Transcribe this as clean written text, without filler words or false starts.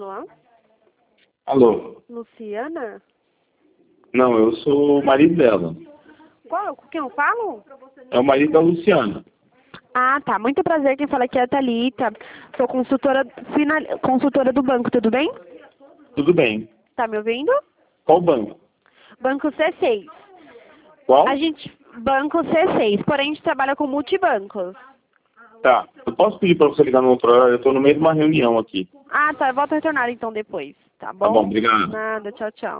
Alô? Alô? Luciana? Não, eu sou o marido dela. Qual? Com quem eu falo? É o marido da Luciana. Ah, tá. Muito prazer. Quem fala aqui é a Thalita. Sou consultora do banco, tudo bem? Tudo bem. Tá me ouvindo? Qual banco? Banco C6. Qual? Banco C6, porém a gente trabalha com multibancos. Tá. Eu posso pedir pra você ligar no outro horário? Eu tô no meio de uma reunião aqui. Ah, tá. Eu volto a retornar então depois. Tá Tá bom, bom? obrigado. Nada. Tchau, tchau.